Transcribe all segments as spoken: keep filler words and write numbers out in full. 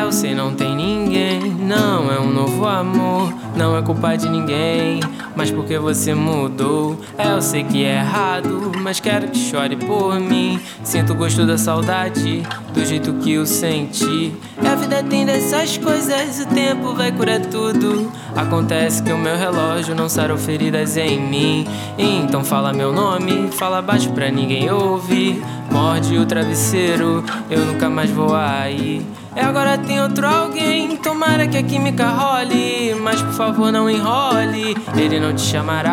eu sei, não tem ninguém. Não é um novo amor, não é culpa de ninguém, mas porque você mudou. É, eu sei que é errado, mas quero que chore por mim. Sinto o gosto da saudade, do jeito que eu senti. E a vida tem dessas coisas, o tempo vai curar tudo. Acontece que o meu relógio não sarou feridas em mim. Então fala meu nome, fala baixo pra ninguém ouvir. Morde o travesseiro, eu nunca mais vou aí. E agora tem outro alguém, tomara que a química role, mas por favor não enrole, ele não te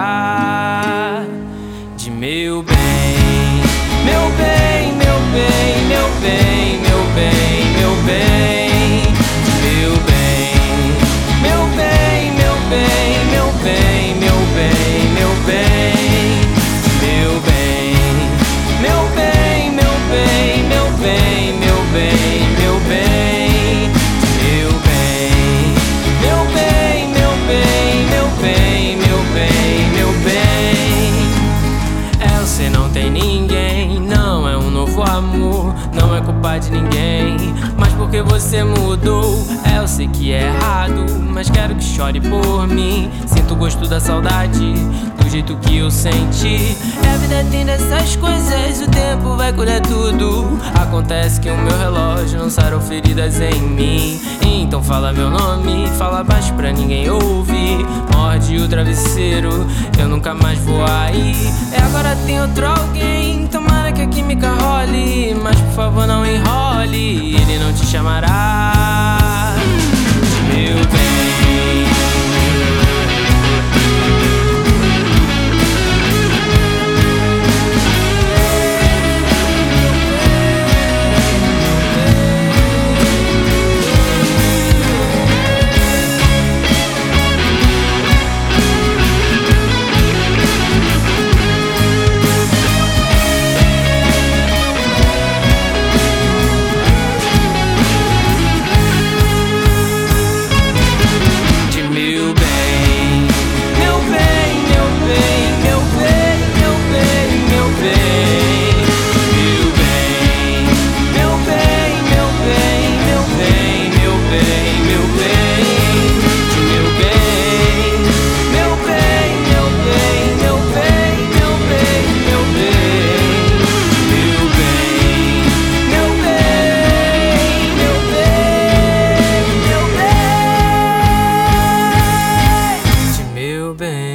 chamará de meu bem. Meu bem, meu bem, meu bem, meu bem, meu bem, de meu bem. Meu bem, meu bem, meu bem, meu bem, meu bem, de meu bem. Meu bem, meu bem, meu bem, meu bem, meu bem, de meu bem. Meu bem, meu bem, meu bem, meu bem, meu bem. É, eu sei, não tem ninguém, não é um novo amor, não é culpa de ninguém, mas porque você mudou. É, eu sei que é errado, mas quero que chore por mim. Sinto o gosto da saudade, do jeito que eu senti. E a vida tem dessas coisas, o tempo vai curar tudo. Acontece que o meu relógio não sarou feridas em mim. Então fala meu nome, fala baixo pra ninguém ouvir. Morde o travesseiro, eu nunca mais vou aí. E agora tem outro alguém, tomara que a química role, mas por favor não enrole, ele não te chamará de meu bem. Meu bem.